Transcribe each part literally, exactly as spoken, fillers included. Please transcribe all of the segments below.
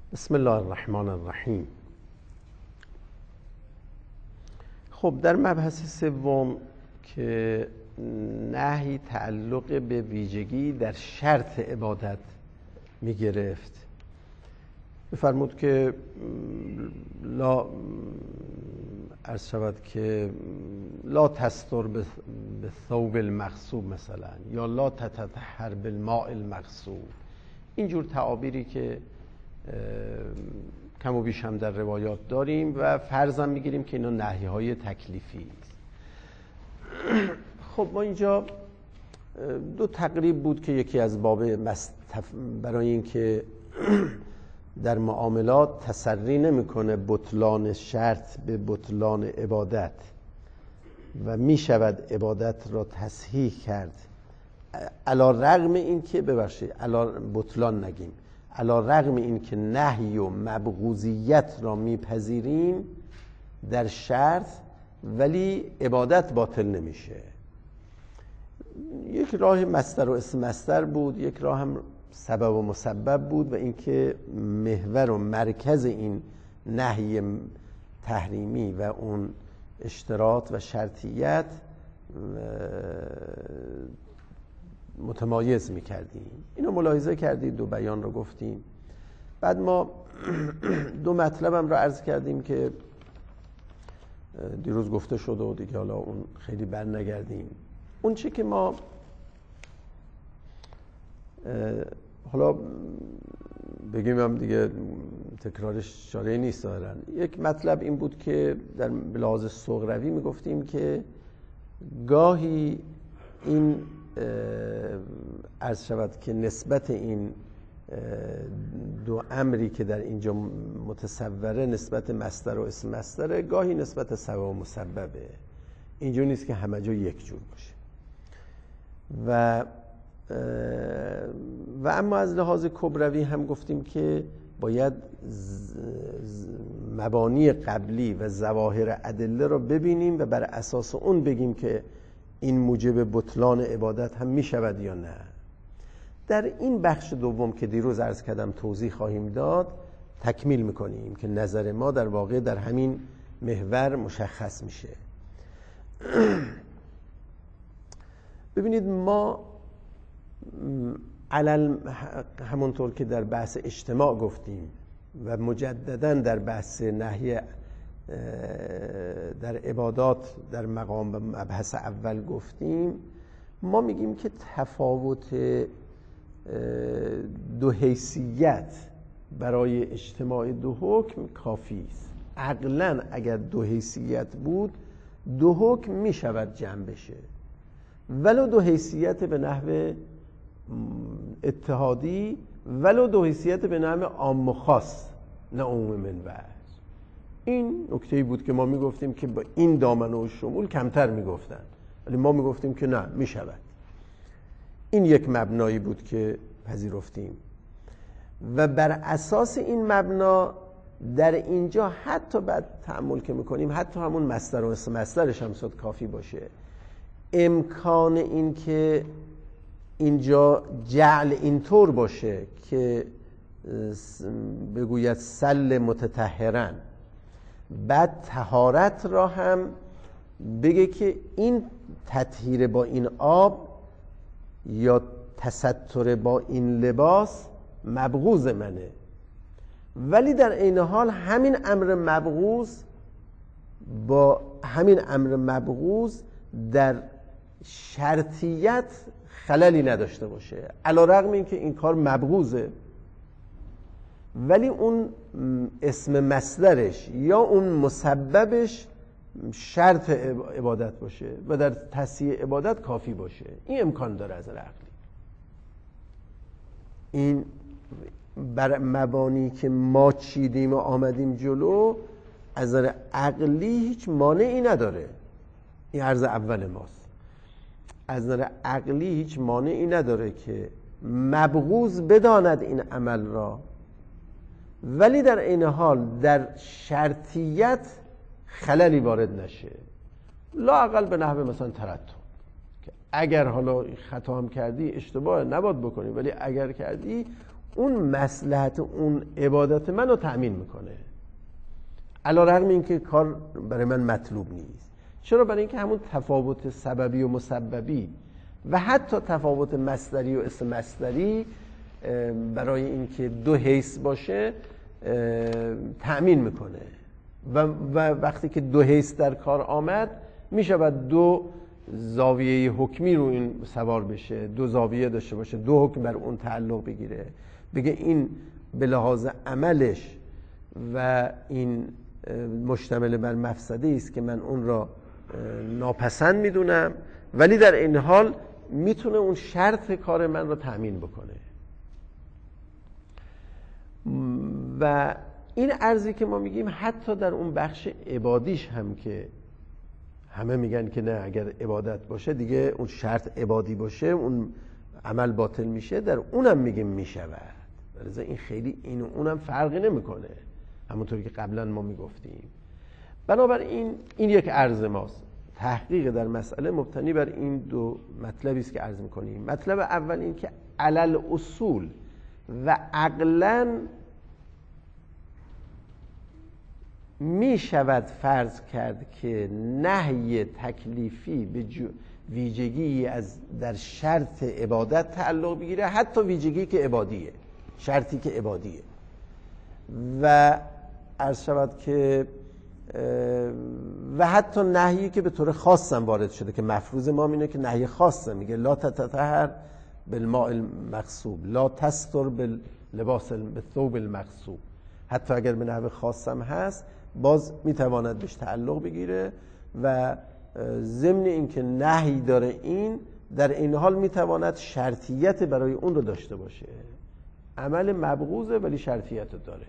بسم الله الرحمن الرحیم. خب در مبحث سوم که نهی تعلق به ویژگی در شرط عبادت می گرفت، بفرمود که لا عرض شود که لا تستر به ثوب المغصوب مثلا، یا لا تتطهر بالماء المغصوب. اینجور تعابیری که کم و بیش هم در روایات داریم و فرضاً میگیریم که اینا نهی های تکلیفی است. خب ما اینجا دو تقریب بود که یکی از باب مستف... برای اینکه در معاملات تسری نمیکنه بطلان شرط به بطلان عبادت و میشود عبادت را تصحیح کرد، علی رغم این که ببخشید علی بطلان نگیم، علی رغم این که نهی و مبغوضیت را میپذیریم در شرط، ولی عبادت باطل نمیشه. یک راه مصدر و اسم مصدر بود، یک راه هم سبب و مسبب بود، و اینکه محور و مرکز این نهی تحریمی و اون اشتراط و شرطیت متمایز میکردیم. اینو ملاحظه کردید، دو بیان رو گفتیم. بعد ما دو مطلبم رو عرض کردیم که دیروز گفته شد و دیگه حالا اون خیلی بر نگردیم. اون چی که ما حالا بگیم هم دیگه تکرارش چاره نیست دارن. یک مطلب این بود که در لحاظ صغروی میگفتیم که گاهی این عرض شود که نسبت این دو امری که در اینجا متصوره، نسبت مصدر و اسم مصدره، گاهی نسبت سبب و مسببه. اینجور نیست که همه جا یک جور باشه. و و اما از لحاظ کبروی هم گفتیم که باید مبانی قبلی و ظواهر ادله رو ببینیم و بر اساس اون بگیم که این موجب بطلان عبادت هم می شود یا نه. در این بخش دوم که دیروز عرض کردم توضیح خواهیم داد، تکمیل میکنیم که نظر ما در واقع در همین محور مشخص میشه. ببینید ما علل همونطور که در بحث اجتماع گفتیم و مجددا در بحث نهی در عبادات در مقام مبحث اول گفتیم، ما میگیم که تفاوت دو حیثیت برای اجتماع دو حکم کافی است. عقلاً اگر دو حیثیت بود دو حکم میشود جمع بشه، ولو دو حیثیت به نحو اتحادی، ولو دو حیثیت به نحو عام و خاص، نه عموم من وجه. این نکته‌ای بود که ما میگفتیم که با این دامنه و شمول کمتر میگفتن، ولی ما میگفتیم که نه، میشود. این یک مبنایی بود که پذیرفتیم و بر اساس این مبنا در اینجا حتی بعد تأمل که میکنیم، حتی همون مصدر و اسم مصدرش هم شاید کافی باشه. امکان این که اینجا جعل اینطور باشه که بگوید سل متطهرن، بعد طهارت را هم بگه که این تطهیر با این آب یا تستر با این لباس مبغوض منه، ولی در عین حال همین امر مبغوض با همین امر مبغوض در شرطیت خللی نداشته باشه، علی رغم این که این کار مبغوضه، ولی اون اسم مصدرش یا اون مسببش شرط عبادت باشه و در تصحیح عبادت کافی باشه. این امکان داره از عقلی. این بر مبانی که ما چیدیم و آمدیم جلو، از نظر عقلی هیچ مانعی نداره. این عرض اول ماست. از نظر عقلی هیچ مانعی نداره که مبغوض بداند این عمل را، ولی در این حال در شرطیت خللی وارد نشه. لااقل به نحو مثلا ترتب، که اگر حالا خطا هم کردی اشتباه نباید بکنی، ولی اگر کردی اون مصلحت اون عبادت منو تأمین میکنه، علی رغم اینکه کار برای من مطلوب نیست. چرا؟ برای اینکه همون تفاوت سببی و مسببی و حتی تفاوت مصدری و اسم مصدری برای اینکه دو حیث باشه تأمین میکنه و, و وقتی که دو حیث در کار آمد میشود دو زاویه حکمی رو این سوار بشه، دو زاویه داشته باشه، دو حکم بر اون تعلق بگیره، بگه این به لحاظ عملش و این مشتمل بر مفسده است که من اون را ناپسند میدونم، ولی در این حال میتونه اون شرط کار من را تأمین بکنه. و این ارزی که ما میگیم حتی در اون بخش عبادیش هم که همه میگن که نه اگر عبادت باشه دیگه اون شرط عبادی باشه اون عمل باطل میشه، در اونم میگیم میشود. لذا این خیلی این و اونم فرقی نمیکنه، همونطوری که قبلا ما میگفتیم. بنابراین این یک عرض ماست. تحقیق در مسئله مبتنی بر این دو مطلبی است که عرض میکنیم. مطلب اول این که علل اصول و عقلاً می شود فرض کرد که نهی تکلیفی به ویژگی از در شرط عبادت تعلق بگیره، حتی ویژگی که عبادیه، شرطی که عبادیه. و عرض شود که و حتی نهیی که به طور خاص هم وارد شده که مفروض ما اینه که نهی خاصه، میگه لا تتطهر بالماء المغصوب، لا تستر باللباس بالثوب المغصوب. حتی اگر به نحو خاص هم هست باز میتواند بهش تعلق بگیره و ضمن اینکه نهی داره این در این حال میتواند شرطیت برای اون رو داشته باشه. عمل مبغوضه ولی شرطیت داره.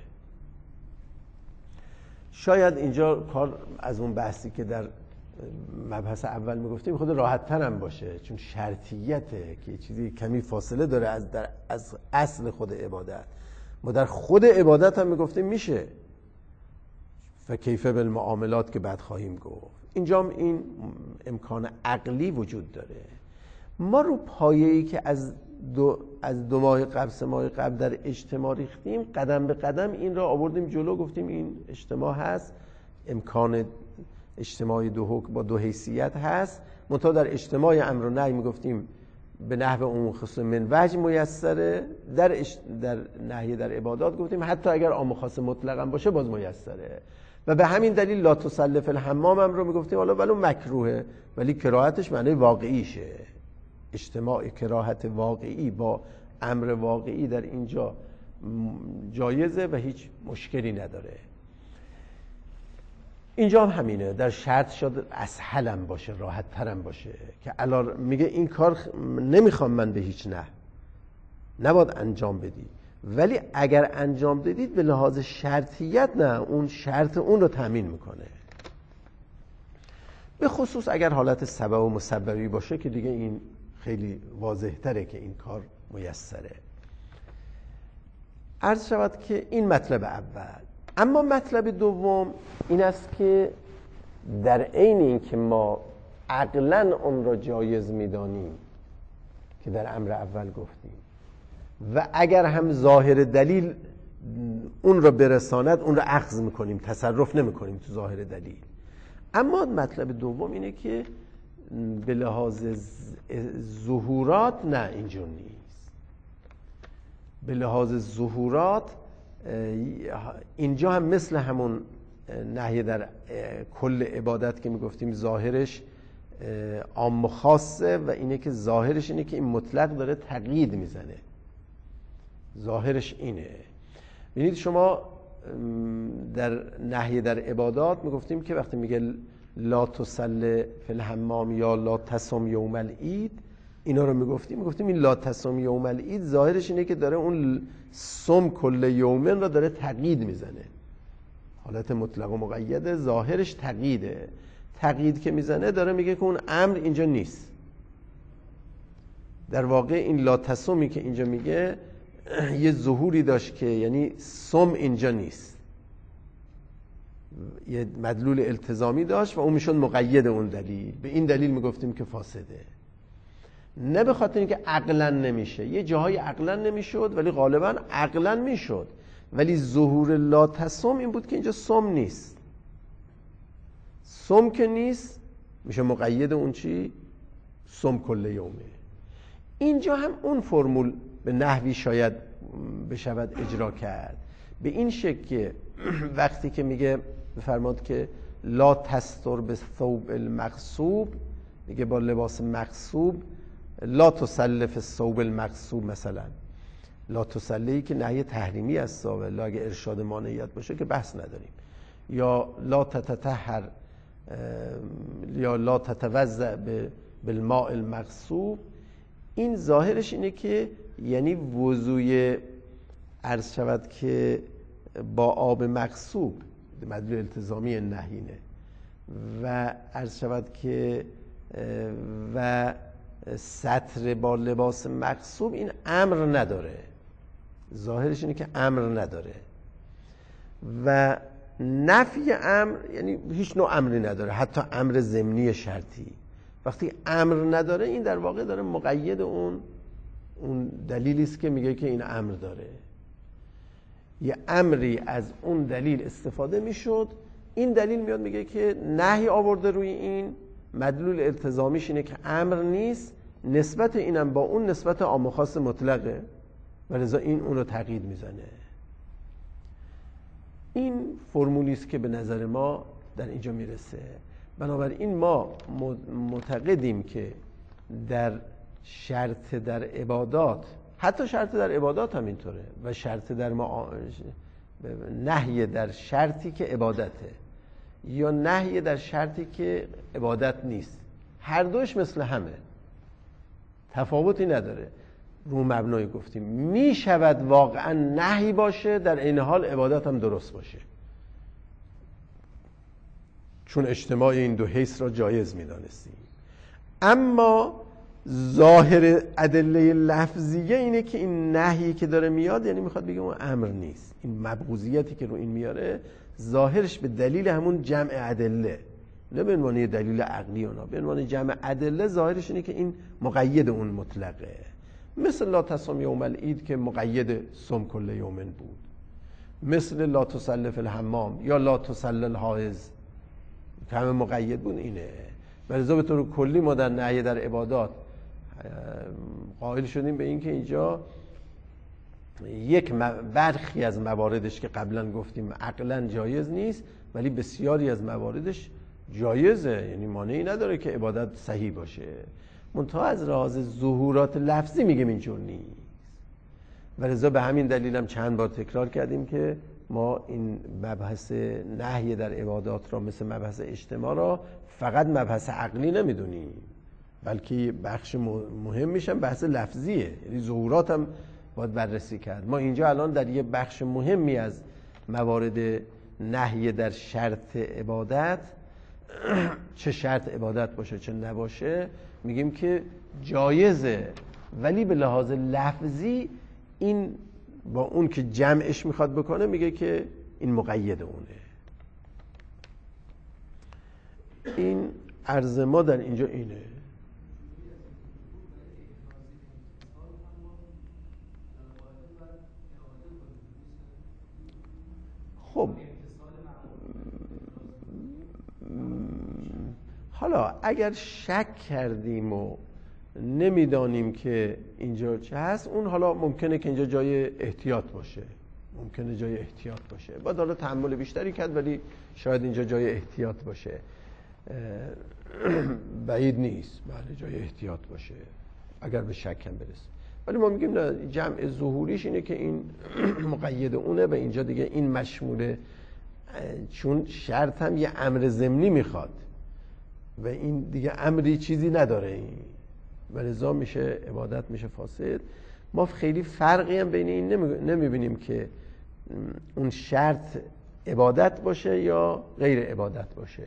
شاید اینجا کار از اون بحثی که در مبحث اول میگفتیم خود راحت تر هم باشه، چون شرطیته که چیزی کمی فاصله داره از, در از اصل خود عبادت. ما در خود عبادت هم میگفتیم میشه و کیفه بالمعاملات که بعد خواهیم گفت. اینجا هم این امکان عقلی وجود داره. ما رو پایه‌ای که از دو از دو ماه قبل سه ماه قبل در اجتماع ریختیم قدم به قدم این را آوردیم جلو، گفتیم این اجتماع هست، امکان اجتماع دو حکم با دو حیثیت هست. منتها در اجتماع امر و نهی میگفتیم به نحو عموم خصوص من وجه میسره، در اش... در نهی در عبادات گفتیم حتی اگر عام خاص مطلقاً باشه باز میسره. و به همین دلیل لا تصلی فی الحمام هم رو میگفتیم حالا ولو مکروهه ولی کراهتش معنی واقعیشه. اجتماع کراهت واقعی با امر واقعی در اینجا جایزه و هیچ مشکلی نداره. اینجا هم همینه، در شرط شد اسهلم باشه، راحت ترم باشه که الان میگه این کار نمیخوام من به هیچ نه نباید انجام بدی، ولی اگر انجام دادید به لحاظ شرطیت نه، اون شرط اون رو تامین میکنه. به خصوص اگر حالت سبب و مسببی باشه که دیگه این خیلی واضح تره که این کار میسره. عرض شود که این مطلب اول. اما مطلب دوم این است که در عین این که ما عقلاً اون را جایز میدانیم که در امر اول گفتیم و اگر هم ظاهر دلیل اون را برساند اون را اخذ میکنیم، تصرف نمیکنیم تو ظاهر دلیل. اما مطلب دوم اینه که به لحاظ ظهورات نه اینجور نیست. به لحاظ ظهورات اینجا هم مثل همون نهی در کل عبادت که میگفتیم ظاهرش عام و خاصه و اینه که ظاهرش اینه که این مطلق داره تقیید میزنه. ظاهرش اینه. ببینید شما در نهی در عبادات میگفتیم که وقتی میگه لا تصلی فی الحمام یا لا تصم یوم العید، اینا رو میگفتیم میگفتیم این لا تصم یوم العید ظاهرش اینه که داره اون صم کل یومن را داره تقیید میزنه. حالت مطلق و مقیده ظاهرش تقییده. تقیید که میزنه داره میگه که اون امر اینجا نیست. در واقع این لا تصمی که اینجا میگه یه ظهوری داشت که یعنی صم اینجا نیست، یه مدلول التزامی داشت و اون میشون مقید اون دلیل. به این دلیل میگفتیم که فاسده. نه به خاطر اینکه عقلا نمیشه. یه جاهای عقلا نمیشد ولی غالبا عقلا میشد، ولی ظهور لا تصم این بود که اینجا صم نیست. صم که نیست میشه مقید اون چی؟ صم کل یومه. اینجا هم اون فرمول به نحوی شاید بشود اجرا کرد، به این شکل که وقتی که میگه بفرماد که لا تستر به ثوب المغصوب، میگه با لباس مغصوب لا تسلف الثوب المغصوب، مثلا لا تسلی که نهی تحریمی است، لا اگه ارشاد مانعیت باشه که بحث نداریم، یا لا تتطهر یا لا تتوضأ بالماء المغصوب. این ظاهرش اینه که یعنی وضوی عرض شود که با آب مغصوب مدلول التزامی نهینه، و عرض شود که و سطر با لباس مغصوب این امر نداره، ظاهرش اینه که امر نداره. و نفی امر یعنی هیچ نوع امری نداره، حتی امر ضمنی شرطی. وقتی امر نداره این در واقع داره مقید اون اون دلیلی است که میگه که این امر داره. یه امری از اون دلیل استفاده میشد، این دلیل میاد میگه که نهی آورده روی این، مدلول التزامیش اینه که امر نیست، نسبت اینم با اون نسبت عام و خاص مطلقه و لذا این اون رو تقیید میزنه. این فرمولی است که به نظر ما در اینجا میرسه. بنابراین ما معتقدیم که در شرط در عبادات، حتی شرط در عبادات هم اینطوره، و شرط در ما نهی در شرطی که عبادته یا نهی در شرطی که عبادت نیست، هر دوش مثل همه، تفاوتی نداره. رو مبنای گفتیم می شود واقعا نهی باشه در این حال عبادت هم درست باشه، چون اجتماع این دو حیث را جایز می دانستیم. اما ظاهر ادله لفظیه اینه که این نهی که داره میاد یعنی میخواد بگه اون امر نیست. این مبغوضیتی که رو این میاره ظاهرش به دلیل همون جمع ادله، نه به عنوان دلیل عقلی اونا، به عنوان جمع ادله ظاهرش اینه که این مقید اون مطلقه. مثل لا تصم یوم العید که مقید صم کل یومن بود، مثل لا تسلف الحمام یا لا تسل الحائض که همه مقید بود اینه. ولذا به طور کلی ما در نهی در عبادات قائل شدیم به این که اینجا یک برخی از مواردش که قبلا گفتیم عقلا جایز نیست، ولی بسیاری از مواردش جایزه، یعنی مانعی نداره که عبادت صحیح باشه. منتها از لحاظ ظهورات لفظی میگیم اینجور نیست. ولذا به همین دلیل هم چند بار تکرار کردیم که ما این مبحث نهی در عبادات را مثل مبحث اجتماع را فقط مبحث عقلی نمیدونیم، بلکه بخش مهم میشن بحث لفظیه، یعنی ظهورات هم باید بررسی کرد. ما اینجا الان در یه بخش مهمی از موارد نهی در شرط عبادت، چه شرط عبادت باشه چه نباشه، میگیم که جایزه، ولی به لحاظ لفظی این با اون که جمعش میخواد بکنه میگه که این مقید اونه. این عرض ما در اینجا اینه. خب حالا اگر شک کردیم و نمیدانیم که اینجا چه هست، اون حالا ممکنه که اینجا جای احتیاط باشه، ممکنه جای احتیاط باشه، باید حالا تحمل بیشتری کرد، ولی شاید اینجا جای احتیاط باشه. بعید نیست بله جای احتیاط باشه اگر به شک هم برسه، ولی ما میگیم نه، جمع ظهوریش اینه که این مقید اونه و اینجا دیگه این مشموله، چون شرط هم یه امر ضمنی میخواد و این دیگه امری چیزی نداره، این و لذا میشه عبادت میشه فاسد. ما خیلی فرقی هم بین این نمیبینیم که اون شرط عبادت باشه یا غیر عبادت باشه.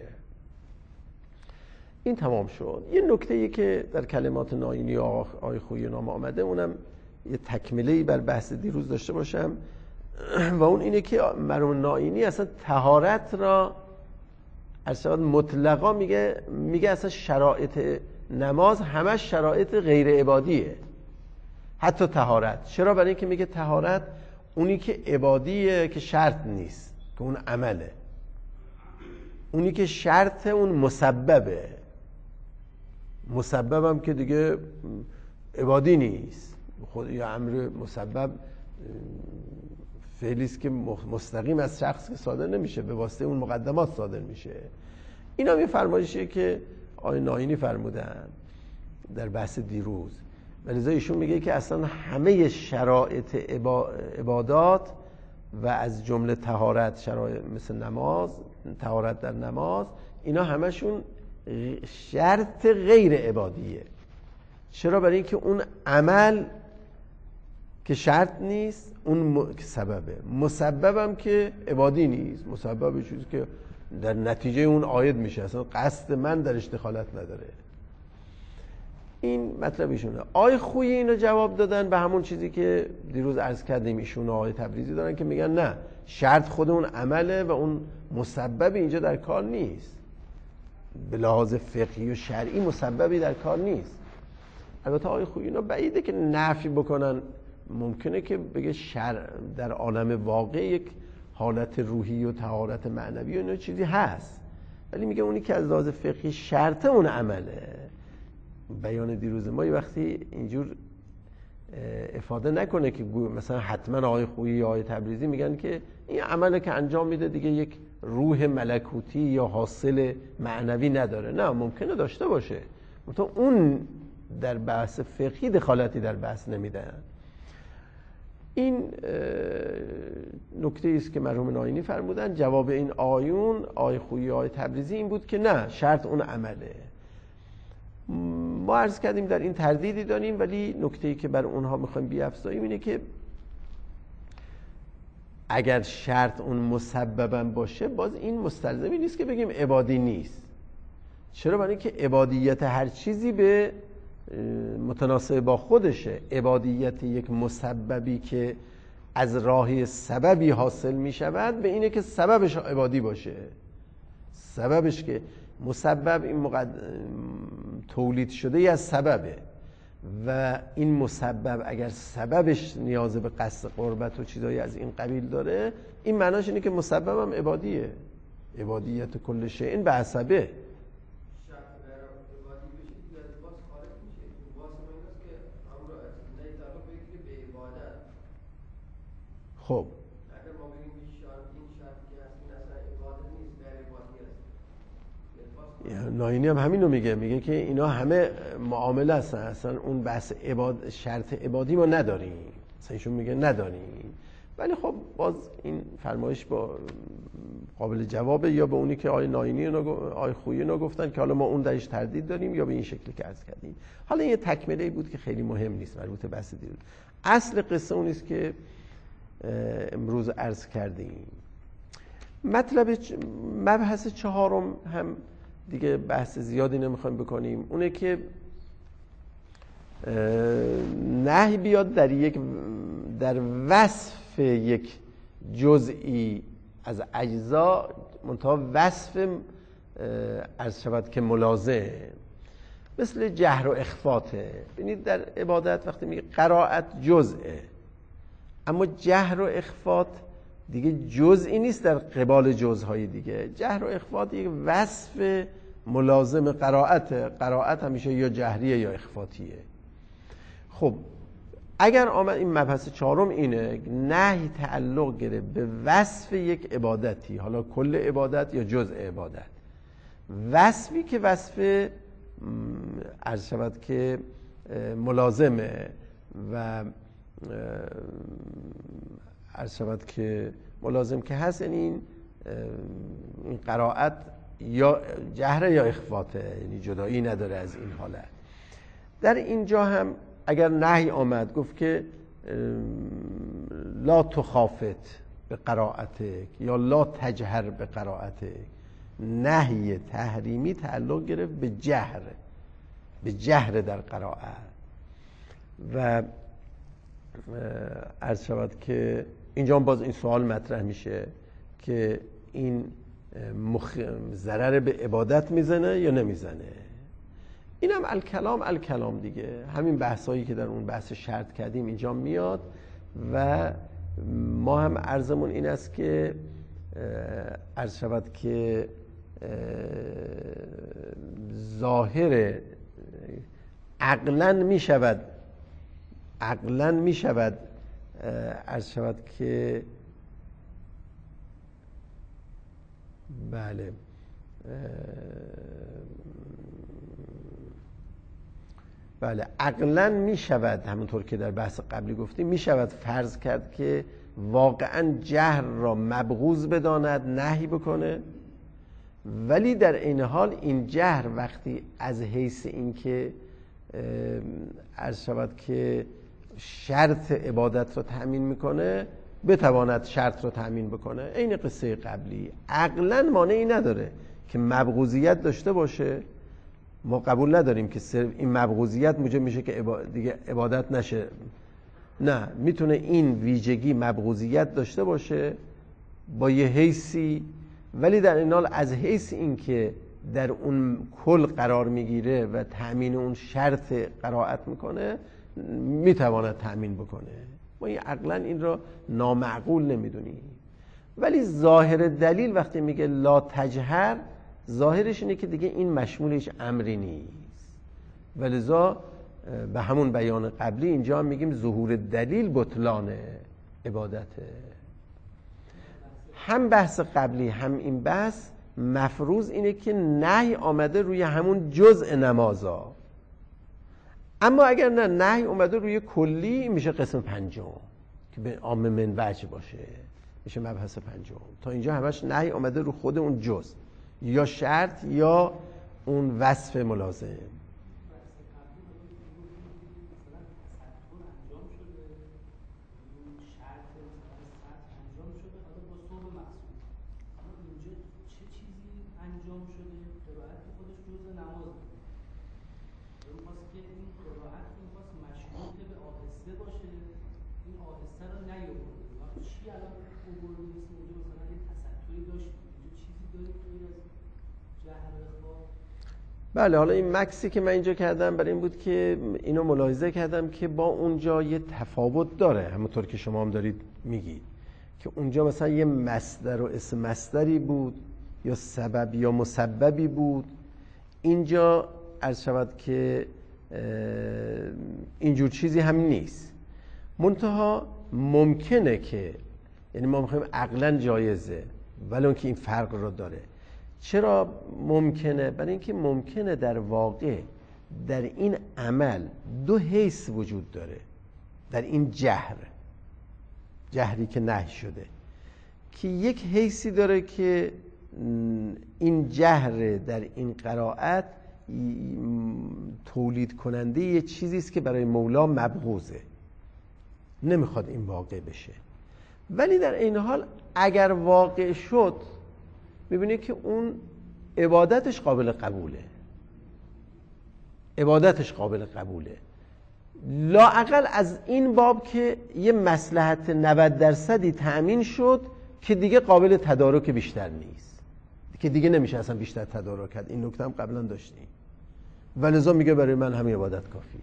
این تمام شد. یه نکته‌ای که در کلمات ناینی آقای خویی نام آمده، اونم یه تکمله‌ای بر بحث دیروز داشته باشم و اون اینه که مرحوم ناینی اصلا طهارت را اصلا مطلقا میگه میگه اصلا شرایط نماز همش شرایط غیر عبادیه، حتی طهارت. چرا؟ برای اینکه میگه طهارت اونی که عبادیه که شرط نیست، که اون عمله. اونی که شرط اون مسببه، مسببم که دیگه عبادی نیست. خود یا امر مسبب فعلیست که مستقیم از شخص که صادر نمیشه، به واسطه اون مقدمات صادر میشه. این هم یه فرمایشیه که آقای ناینی فرمودن در بحث دیروز، ولذا ایشون میگه که اصلا همه شرایط عبادات و از جمله طهارت، شرایط مثل نماز، طهارت در نماز، اینا همشون شرط غیر عبادیه. چرا؟ برای اینکه اون عمل که شرط نیست اون م... سببه، مسببم که عبادی نیست، مسبب چیزی که در نتیجه اون عاید میشه، اصلا قصد من درش دخالت نداره. این مطلب ایشونه. آقای خویی اینو جواب دادن به همون چیزی که دیروز عرض کردیم، ایشون و آقای تبریزی دارن که میگن نه، شرط خود اون عمله و اون مسبب اینجا در کار نیست، به لحاظ فقهی و شرعی مسببی در کار نیست. البته آقای خویی اینا بعیده که نفی بکنن، ممکنه که بگه شرع در عالم واقع یک حالت روحی و طهارت معنوی و اینا چیزی هست، ولی میگه اونی که از لحاظ فقهی شرط اون عمله. بیان دیروز ما یه وقتی اینجور افاده نکنه که مثلا حتما آقای خویی یا آقای تبریزی میگن که این عمله که انجام میده دیگه یک روح ملکوتی یا حاصل معنوی نداره. نه، ممکنه داشته باشه، منتها اون در بحث فقهی دخالتی در بحث نمیدن. این نکته است که مرحوم ناینی فرمودن. جواب این آیون آقای خویی آقای تبریزی این بود که نه، شرط اون عمله. ما عرض کردیم در این تردیدی داریم، ولی نکته‌ای که بر اونها میخوایم بیافزاییم اینه که اگر شرط اون مسببم باشه، باز این مستلزمی نیست که بگیم عبادی نیست. چرا؟ برای اینکه عبادیت هر چیزی به متناسب با خودشه. عبادیت یک مسببی که از راه سببی حاصل می شود به اینه که سببش عبادی باشه. سببش که مسبب این مقد... تولید شده ای از سببه و این مسبب اگر سببش نیاز به قصد قربت و چیزایی از این قبیل داره، این معناش اینه که مسبب هم عبادیه. عبادیت کل شیء به حسبه. خب اگر ما بگیم این شرط این شرطی که هست این اصلا عبادت نیست، غیر عبادی است. ناینی هم همین رو میگه، میگه که اینا همه معامله هستن، اصلا اون بحث عباد شرط عبادی ما نداریم. اصلا ایشون میگه نداریم، ولی خب باز این فرمایش با قابل جوابه، یا به اونی که آی ناینی و آی خویی نگفتن که حالا ما اون درش تردید داریم، یا به این شکلی که عرض کردیم. حالا یه تکمله بود که خیلی مهم نیست، مربوط به بحث دیروز. اصل قصه اون است که امروز عرض کردیم. مطلب مبحث چهارم هم دیگه بحث زیادی نمیخوایم بکنیم، اونه که نهی بیاد در یک در وصف یک جزئی از اجزا، منتها وصف عرض شود که ملازم، مثل جهر و اخفاته. ببینید در عبادت وقتی میگه قرائت جزئه، اما جهر و اخفات دیگه جزئی نیست در قبال جزهای دیگه. جهر و اخفات یک وصف ملازم قرائت. قرائت همیشه یا جهریه یا اخفاتیه. خب اگر آمد این مبحث چهارم اینه، نهی تعلق گرفت به وصف یک عبادتی، حالا کل عبادت یا جزء عبادت، وصفی که وصف عرض شود که ملازمه و عرض شود که ملازم که هست، یعنی این این قرائت یا جهره یا اخفاته، یعنی جدایی نداره از این حالت. در اینجا هم اگر نهی آمد گفت که لا تخافت به قرائتک یا لا تجهر به قرائتک، نهی تحریمی تعلق گرفت به جهر، به جهر در قرائت. و عرض شود که اینجا باز این سوال مطرح میشه که این مخ... ضرر به عبادت میزنه یا نمیزنه. اینم الکلام الکلام دیگه، همین بحثایی که در اون بحث شرط کردیم اینجا میاد و ما هم عرضمون این است که عرض شود که ظاهر عقلاً می شود عقلاً می شود عرض شود که بله بله عقلاً می شود، همونطور که در بحث قبلی گفتیم، می شود فرض کرد که واقعاً جهر را مبغوض بداند، نهی بکنه، ولی در این حال این جهر وقتی از حیث این که عرض شود که شرط عبادت را تأمین میکنه بتواند شرط را تأمین بکنه. این قصه قبلی عقلاً مانعی نداره که مبغوضیت داشته باشه. ما قبول نداریم که صرف این مبغوضیت موجب میشه که دیگه عبادت نشه، نه، میتونه این ویژگی مبغوضیت داشته باشه با یه حیثی، ولی در این حال از حیث این که در اون کل قرار میگیره و تأمین اون شرط قرائت میکنه میتواند تأمین بکنه. ما این عقلا این را نامعقول نمیدونیم. ولی ظاهر دلیل وقتی میگه لا تجهر، ظاهرش اینه که دیگه این مشمولش امری نیست، ولذا به همون بیان قبلی اینجا هم میگیم ظهور دلیل بطلان عبادته. هم بحث قبلی هم این بحث مفروض اینه که نهی آمده روی همون جزء نمازا، اما اگر نه نهی آمده روی کلی میشه قسم پنجم که به عام من وجه باشه، میشه مبحث پنجم. تا اینجا همش نهی آمده رو خود اون جزء، یا شرط یا اون وصف ملازم. بله، حالا این مکسی که من اینجا کردم برای این بود که اینو ملاحظه کردم که با اونجا یه تفاوت داره، همونطور که شما هم دارید میگید که اونجا مثلا یه مصدر و اسم مصدری بود یا سبب یا مسببی بود، اینجا عرض شود که اینجور چیزی هم نیست. منتها ممکنه که، یعنی ما میخوایم عقلا جایزه ولی اون که این فرق رو داره. چرا ممکنه؟ برای اینکه ممکنه در واقع در این عمل دو حیث وجود داره. در این جهر، جهری که نهی شده، که یک حیثی داره که این جهر در این قرائت تولید کننده یه چیزی است که برای مولا مبغوضه، نمیخواد این واقع بشه. ولی در این حال اگر واقع شد میبینی که اون عبادتش قابل قبوله، عبادتش قابل قبوله لااقل از این باب که یه مصلحت نود درصدی تأمین شد که دیگه قابل تدارک بیشتر نیست، که دیگه نمیشه اصلا بیشتر تدارک کرد. این نکته هم قبلا داشتیم، ولذا میگه برای من همین عبادت کافیه.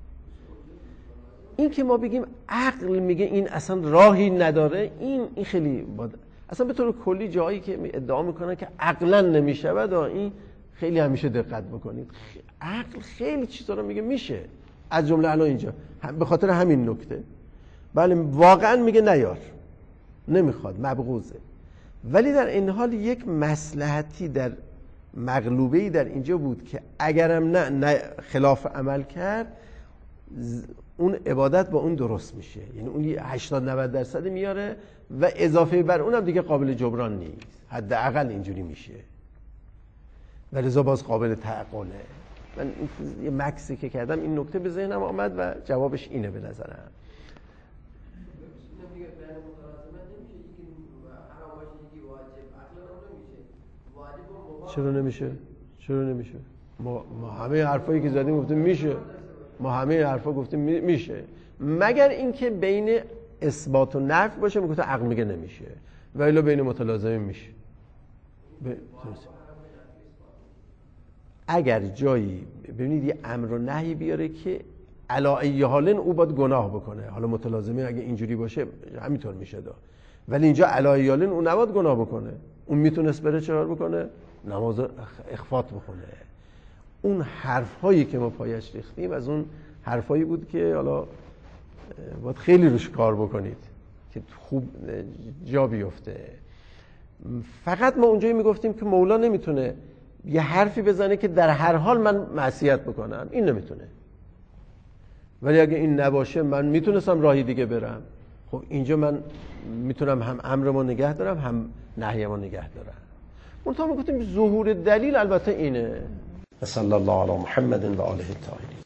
این که ما بگیم عقل میگه این اصلا راهی نداره، این این خیلی باید. اصلا به طور کلی جایی که ادعا میکنن که عقلا نمیشود، این خیلی همیشه دقت بکنید، عقل خیلی چیزا رو میگه میشه، از جمله الان اینجا به خاطر همین نکته. بله واقعا میگه نیار، نمیخواد، مبغوضه. ولی در این حال یک مصلحتی در مغلوبه‌ای در اینجا بود که اگرم نه, نه خلاف عمل کرد اون عبادت با اون درست میشه، یعنی اون هشتاد نود درصد میاره و اضافه بر اونم دیگه قابل جبران نیست، حداقل اینجوری میشه، ولذا باز قابل تعقله. من یه مکسی که کردم این نکته به ذهنم آمد و جوابش اینه به نظرم. چرا نمیشه؟ چرا نمیشه؟ ما, ما همه حرفایی که زدیم گفتیم میشه، ما همه حرفا گفتیم میشه، مگر اینکه بین اثبات و نفی باشه میگه تو عقل میگه نمیشه، و الا بین متلازمین میشه. ب... اگر جایی ببینید یه امر و نهی بیاره که علی ای حالن او باید گناه بکنه، حالا متلازمه اگه اینجوری باشه همینطور میشه دا، ولی اینجا علی ای حالن او نباید گناه بکنه، اون میتونست بره چهار بکنه، نماز اخفات بخونه. اون حرف هایی که ما پایش ریختیم از اون حرفایی بود که حالا باید خیلی روش کار بکنید که خوب جا بیفته. فقط ما اونجایی میگفتیم که مولا نمیتونه یه حرفی بزنه که در هر حال من معصیت بکنم، این نمیتونه. ولی اگه این نباشه من میتونستم راهی دیگه برم. خب اینجا من میتونم هم امرمو نگه دارم هم نهیمو نگه دارم. منتها ما گفتیم ظهور دلیل البته اینه. صلی الله علی محمد و آله الطاهرین.